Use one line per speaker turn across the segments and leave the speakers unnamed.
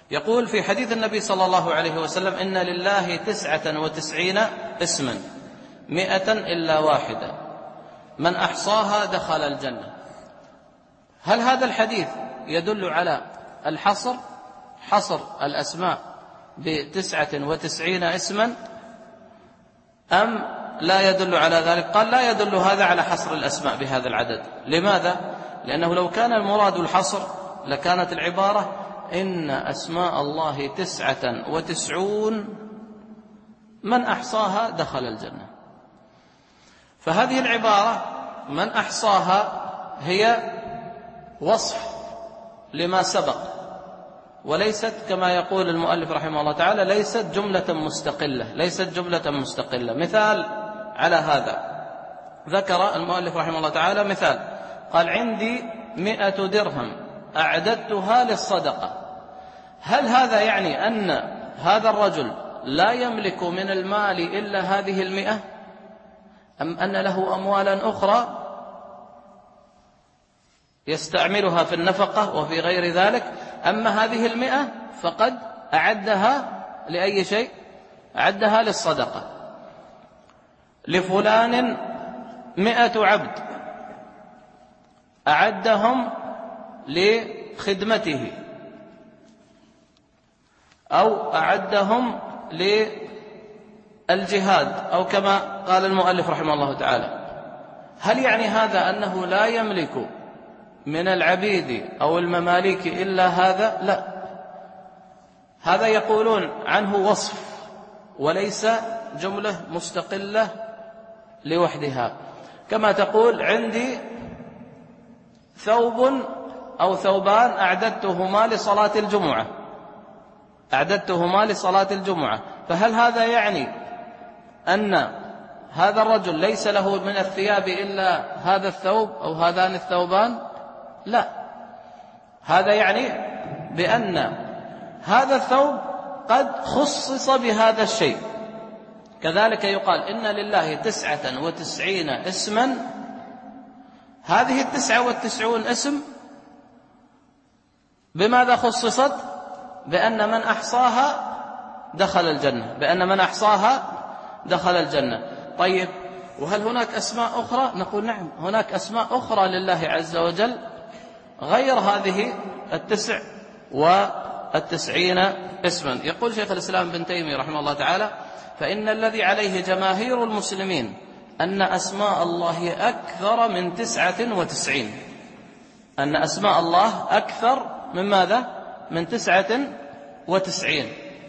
يقول في حديث النبي صلى الله عليه وسلم: إن لله 99 اسما 100 إلا واحدة من أحصاها دخل الجنة. هل هذا الحديث يدل على الحصر، حصر الأسماء ب99 اسما، أم لا يدل على ذلك؟ قال: لا يدل هذا على حصر الأسماء بهذا العدد. لماذا؟ لأنه لو كان المراد الحصر لكانت العبارة: إن أسماء الله 99 من أحصاها دخل الجنة. فهذه العبارة من أحصاها هي وصف لما سبق، وليست كما يقول المؤلف رحمه الله تعالى ليست جملة مستقلة، ليست جملة مستقلة. مثال على هذا ذكر المؤلف رحمه الله تعالى مثال، قال: عندي 100 درهم أعددتها للصدقة. هل هذا يعني أن هذا الرجل لا يملك من المال إلا هذه 100، أم أن له أموالا أخرى يستعملها في النفقة وفي غير ذلك؟ أما هذه 100 فقد أعدها لأي شيء؟ أعدها للصدقة. لفلان 100 عبد أعدهم لخدمته، أو أعدهم للجهاد، أو كما قال المؤلف رحمه الله تعالى. هل يعني هذا أنه لا يملك من العبيد أو المماليك إلا هذا؟ لا، هذا يقولون عنه وصف وليس جملة مستقلة لوحدها. كما تقول: عندي ثوب أو ثوبان أعددتهما لصلاة الجمعة، أعددتهما لصلاة الجمعة. فهل هذا يعني أن هذا الرجل ليس له من الثياب إلا هذا الثوب أو هذان الثوبان؟ لا، هذا يعني بأن هذا الثوب قد خصص بهذا الشيء. كذلك يقال: إن لله 99 اسما، هذه 99 اسم بماذا خصصت؟ بأن من أحصاها دخل الجنة، بأن من أحصاها دخل الجنة. طيب، وهل هناك أسماء أخرى؟ نقول: نعم، هناك أسماء أخرى لله عز وجل غير هذه 99 اسما. يقول شيخ الإسلام ابن تيمية رحمه الله تعالى: فإن الذي عليه جماهير المسلمين أن أسماء الله أكثر من 99، أن أسماء الله أكثر من ماذا؟ من 99.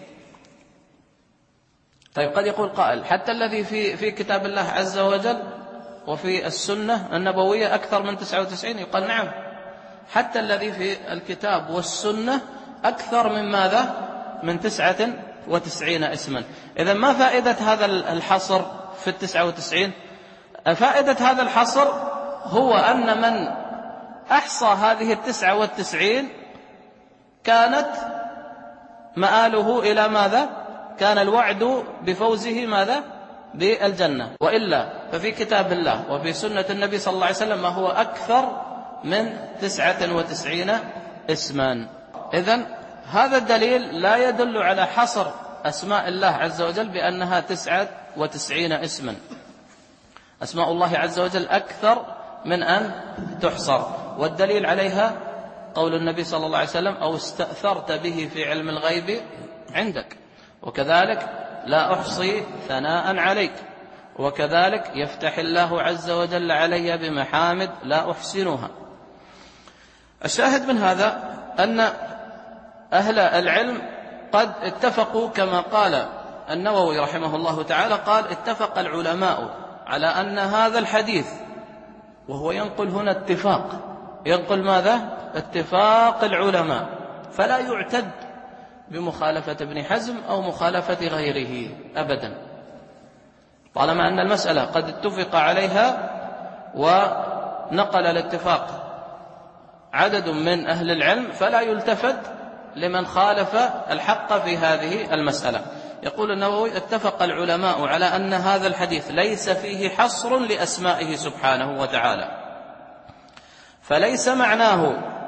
طيب، قد يقول قائل: حتى الذي في كتاب الله عز وجل وفي السنة النبوية أكثر من 99؟ يقال: نعم، حتى الذي في الكتاب والسنة أكثر من ماذا؟ من 99 اسما. إذن ما فائدة هذا الحصر في 99؟ فائدة هذا الحصر هو أن من أحصى هذه 99 كانت مآله إلى ماذا؟ كان الوعد بفوزه ماذا؟ بالجنة. وإلا ففي كتاب الله وفي سنة النبي صلى الله عليه وسلم ما هو أكثر من 99 اسما. إذن هذا الدليل لا يدل على حصر أسماء الله عز وجل بأنها 99 اسما. أسماء الله عز وجل أكثر من أن تحصر، والدليل عليها قول النبي صلى الله عليه وسلم: أو استأثرت به في علم الغيب عندك. وكذلك: لا أحصي ثناء عليك. وكذلك: يفتح الله عز وجل علي بمحامد لا أحسنها. الشاهد من هذا أن أهل العلم قد اتفقوا، كما قال النووي رحمه الله تعالى، قال: اتفق العلماء على أن هذا الحديث، وهو ينقل هنا اتفاق، ينقل ماذا؟ اتفاق العلماء، فلا يعتد بمخالفة ابن حزم أو مخالفة غيره أبدا، طالما أن المسألة قد اتفق عليها ونقل الاتفاق عدد من أهل العلم، فلا يلتفت لمن خالف الحق في هذه المسألة. يقول النووي: اتفق العلماء على أن هذا الحديث ليس فيه حصر لأسمائه سبحانه وتعالى، فليس معناه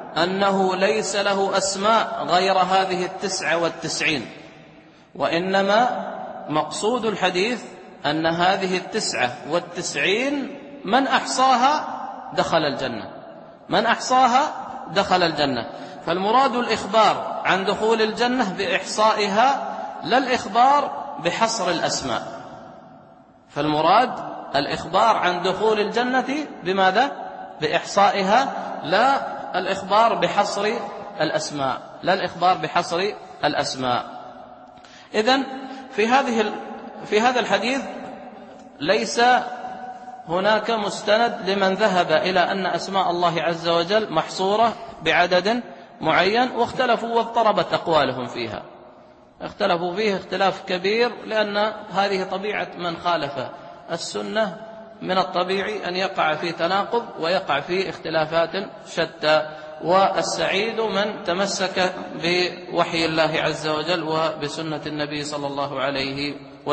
أنه ليس له أسماء غير هذه 99، وإنما مقصود الحديث أن هذه 99 من أحصاها دخل الجنة، من أحصاها دخل الجنة. فالمراد الإخبار عن دخول الجنة بإحصائها، لا الإخبار بحصر الأسماء. فالمراد الإخبار عن دخول الجنة بماذا؟ بإحصائها، لا الإخبار بحصر الأسماء، لا الإخبار بحصر الأسماء. إذن في هذا الحديث ليس هناك مستند لمن ذهب إلى أن أسماء الله عز وجل محصورة بعدد معين، واختلفوا واضطربت أقوالهم فيها، اختلفوا فيه اختلاف كبير، لأن هذه طبيعة من خالف السنة، من الطبيعي أن يقع في تناقض ويقع في اختلافات شتى. والسعيد من تمسك بوحي الله عز وجل وبسنة النبي صلى الله عليه وسلم.